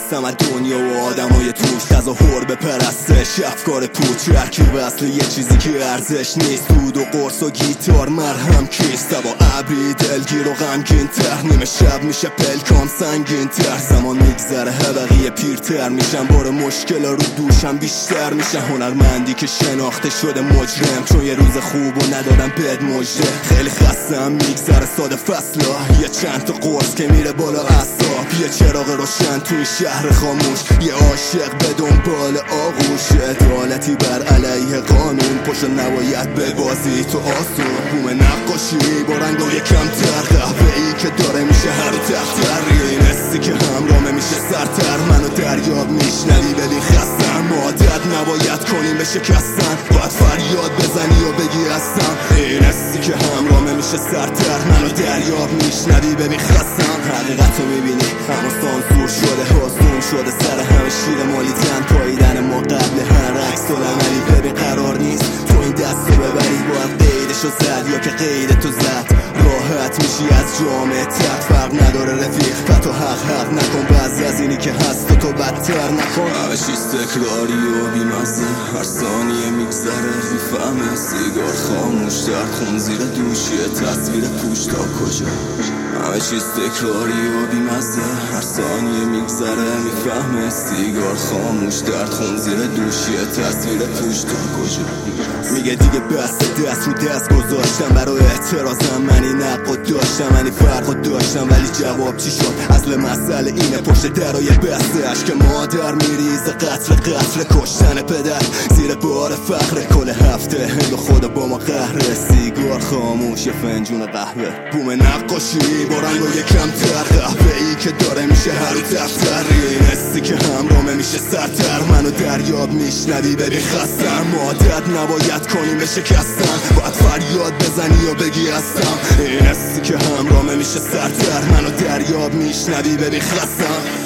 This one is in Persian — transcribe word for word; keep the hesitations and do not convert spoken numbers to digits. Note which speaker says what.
Speaker 1: هستم از دنیا و آدمای توش، تظاهر به پرستش، افکار پوچ، هرکی وصل یه چیزی که ارزش نیست. دود و قرص و گیتار مرهم کیست؟ با ابری دلگیر و غمگین تر، نیمه شب میشه پلکام سنگین تر. زمان میگذره بقیه پیرتر میشن، بار مشکل رو دوشم بیشتر میشه. هنرمندی که شناخته شده مجرم، چون یه روز خوب و ندادم بد مجده. خیلی خستم میگذره ساده فصلا، یه چند تا قرص که میره بالا اعصاب، یه چراغ روشن توی شهر خاموش، یه عاشق به دنبال آغوش. عدالتی بر علیه قانون، پشت نباید ببازی تو آسون. بوم نقاشی با رنگای کمتر، قهوه‌ای که داره میشه هر تختر. این حسی که همراه میشه سرتر، منو دریاب میشنوی ببین خستم. عادت نباید کنیم به شکستن، باید فریاد بزنی و بگی هستم. این حسی که همراه میشه سرتر، منو دریاب میشنوی ببین خستم. حقیقتو میبینی اما سانسور شده، حسون شده سر همه شیر مالیتن. پاییدن ما قبل هر عکس العملی، ببین قرار نیست تو این دستو ببری. باید قیدشو زد یا که قید تو زد، راحت میشی از جامعه تحت. فرق نداره رفیق، تو حق حق نکن، بعضی از اینی که هست تو بدتر نکن. همه چیز تکراری و بیمزه، هر ثانیه میگذره میفهمه. سیگار خاموش در خون زیر دوشیه، تصویر پوش تا کجا. همه چیز تکراری و بیمزه، هر ثانیه میگذره میفهمه. سیگار خاموش در خون زیر دوشیه، تصویر پوش تا کجا. میگه دیگه بس دست رو دست گذاشتم، برای اعتراضم منی نقد داشتم، منی فرق داشتم. ولی جواب چی شد؟ اصل مسئله اینه پشت درای بسته، عشق مادر میریزه قطر قطر کشتن پدر زیر بار فخر. کل هفته به خدا با ما قهره، سیگار خاموش یه فنجون قهوه. بوم نقاشی با رنگای کمتر، قهوه‌ای که داره میشه هر دفتر. این حسی که همراه میشه سرتر، منو دریاب میشنوی ببین خستم. عادت نباید کنیم به شکستن، باید فریاد بزنی و بگی هستم. این حسی که همراه میشه سرتر، منو دریاب میشنوی ببین خستم.